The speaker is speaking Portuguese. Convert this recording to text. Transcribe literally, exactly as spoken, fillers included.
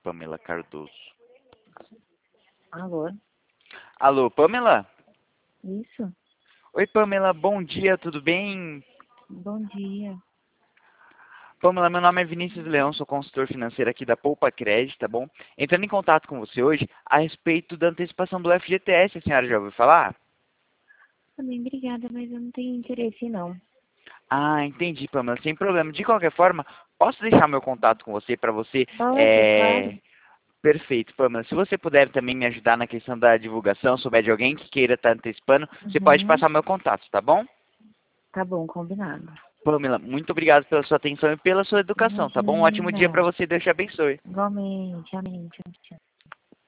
Pamela Cardoso. Alô? Alô, Pamela? Isso? Oi, Pamela, bom dia, tudo bem? Bom dia. Pamela, meu nome é Vinícius Leão, sou consultor financeiro aqui da Poupa Crédito, tá bom? Entrando em contato com você hoje a respeito da antecipação do F G T S, a senhora já ouviu falar? Também obrigada, mas eu não tenho interesse não. Ah, entendi, Pamela, sem problema. De qualquer forma, posso deixar meu contato com você para você... Pode, É... claro. Perfeito, Pamela. Se você puder também me ajudar na questão da divulgação, souber de alguém que queira estar antecipando, você pode Uhum. passar meu contato, tá bom? Tá bom, combinado. Pamela, muito obrigado pela sua atenção e pela sua educação, tá bom? Um ótimo dia para Imagina. você, Deus te abençoe. Igualmente, amém. Tchau, tchau.